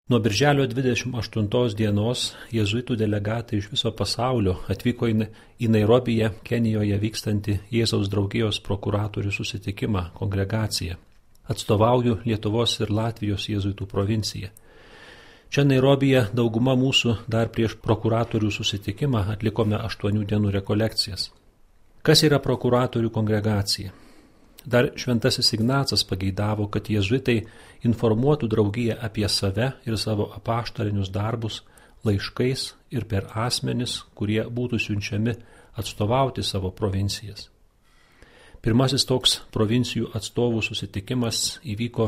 Nuo birželio 28 dienos jėzuitų delegatai iš viso pasaulio atvyko į Nairobyje, Kenijoje vykstantį Jėzaus draugijos prokuratorių susitikimą kongregaciją. Atstovauju Lietuvos ir Latvijos jėzuitų provinciją. Čia Nairobyje dauguma mūsų dar prieš prokuratorių susitikimą atlikome 8 dienų rekolekcijas. Kas yra prokuratorių kongregacija? Dar šventasis Ignacas pageidavo, kad jėzuitai informuotų draugiją apie save ir savo apaštalinius darbus laiškais ir per asmenis, kurie būtų siunčiami atstovauti savo provincijas. Pirmasis toks provincijų atstovų susitikimas įvyko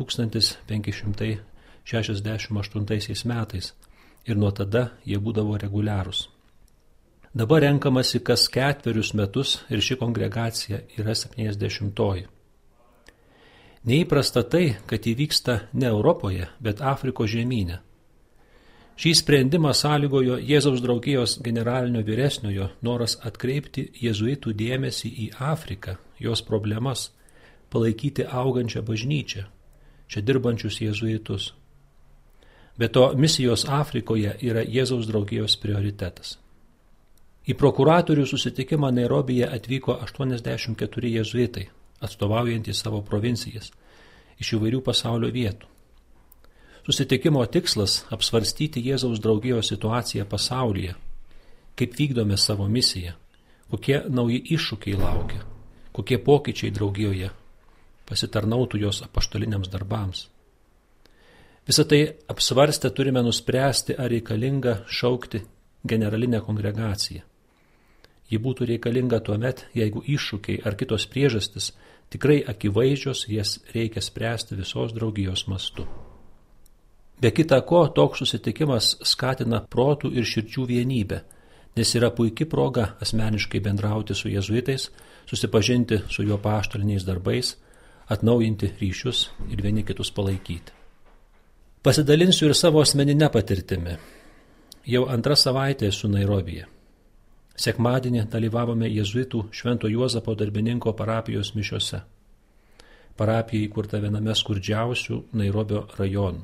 1568 metais ir nuo tada jie būdavo reguliarūs. Dabar renkamasi kas 4 metus ir ši kongregacija yra 70-oji. Neįprasta tai, kad įvyksta ne Europoje, bet Afrikos žemyne. Šį sprendimą sąlygojo Jėzaus draugijos generalinio vyresniojo noras atkreipti jėzuitų dėmesį į Afriką, jos problemas, palaikyti augančią bažnyčią, čia dirbančius jėzuitus. Be to, misijos Afrikoje yra Jėzaus draugijos prioritetas. Į prokuratorių susitikimą Nairobyje atvyko 84 jėzuitai, atstovaujantys savo provincijas, iš įvairių pasaulio vietų. Susitikimo tikslas – apsvarstyti Jėzaus draugijos situaciją pasaulyje, kaip vykdome savo misiją, kokie nauji iššūkiai laukia, kokie pokyčiai draugijoje pasitarnautų jos apaštaliniams darbams. Visą tai apsvarstę turime nuspręsti, ar reikalinga šaukti generalinę kongregaciją. Ji būtų reikalinga tuomet, jeigu iššūkiai ar kitos priežastis tikrai akivaizdžios, jas reikia spręsti visos draugijos mastu. Be kita ko, toks susitikimas skatina protų ir širdžių vienybę, nes yra puiki proga asmeniškai bendrauti su jėzuitais, susipažinti su jo apaštaliniais darbais, atnaujinti ryšius ir vieni kitus palaikyti. Pasidalinsiu ir savo asmeninę patirtimi. Jau 2 savaitė esu Nairobyje. Sekmadienį dalyvavome jėzuitų Švento Juozapo darbininko parapijos mišiose. Parapija įkurta viename skurdžiausių Nairobio rajonų.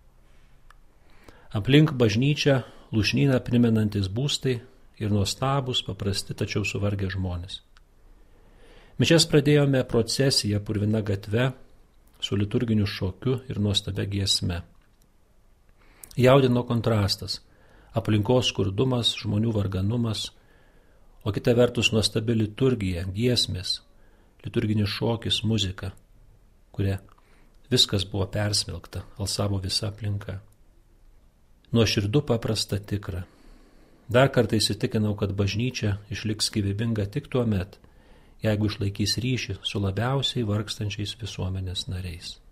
Aplink bažnyčią lūšnyną primenantis būstai ir nuostabus, paprasti, tačiau suvargę žmonės. Mišias pradėjome procesiją purvina gatve su liturginiu šokiu ir nuostabia giesme. Jaudino kontrastas – aplinkos skurdumas, žmonių varganumas, o kita vertus nuostabi liturgija, giesmės, liturginis šokis, muzika, kuria viskas buvo persmelkta, alsavo visa aplinka. Nuoširdu, paprasta, tikra. Dar kartą įsitikinau, kad bažnyčia išliks gyvybinga tik tuo met, jeigu išlaikys ryšį su labiausiai vargstančiais visuomenės nariais.